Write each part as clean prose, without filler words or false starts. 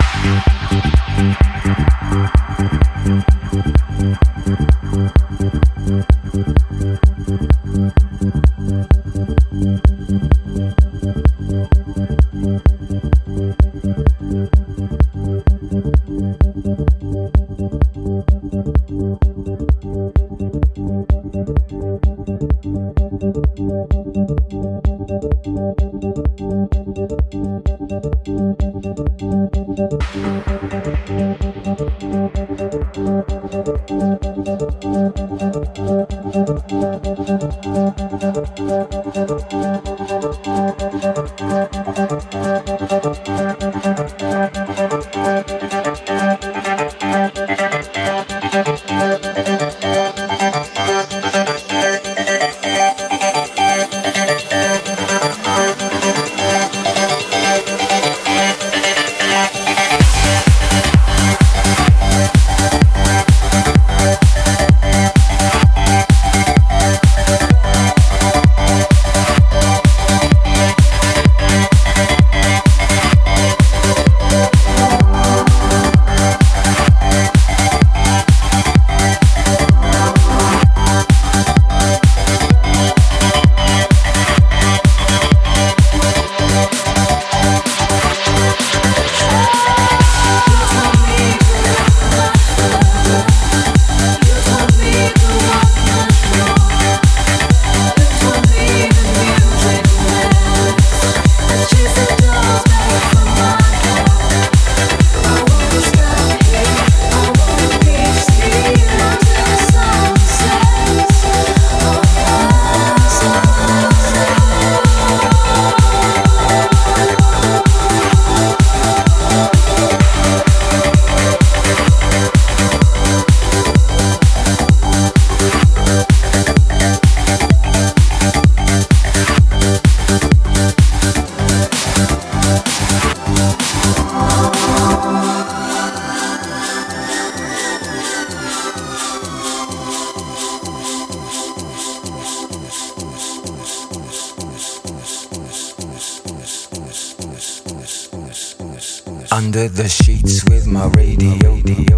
Under the sheets with my radio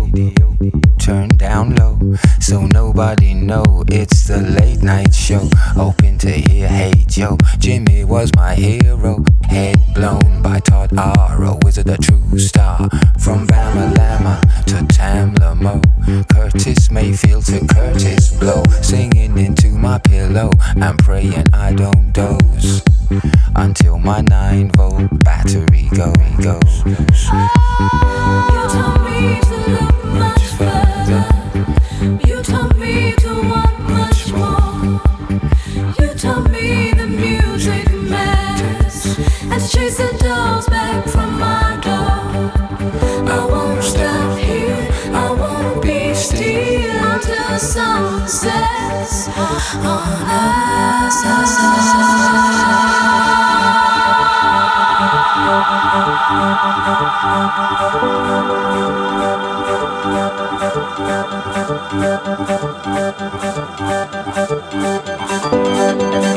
turned down low, so nobody know it's the late night show. Hoping to hear, hey Joe, Jimmy was my hero. Head blown by Todd R, wizard, a true star. From Bama Lama to Tamla Mo, Curtis Mayfield to Curtis Blow, singing into my pillow and praying I don't doze until my 9-volt battery goes. You told me to look much further. You told me to want much more. You told me the music matters, and to chase the dogs back from my door. I won't stop here, I won't be still until the sun sets on us.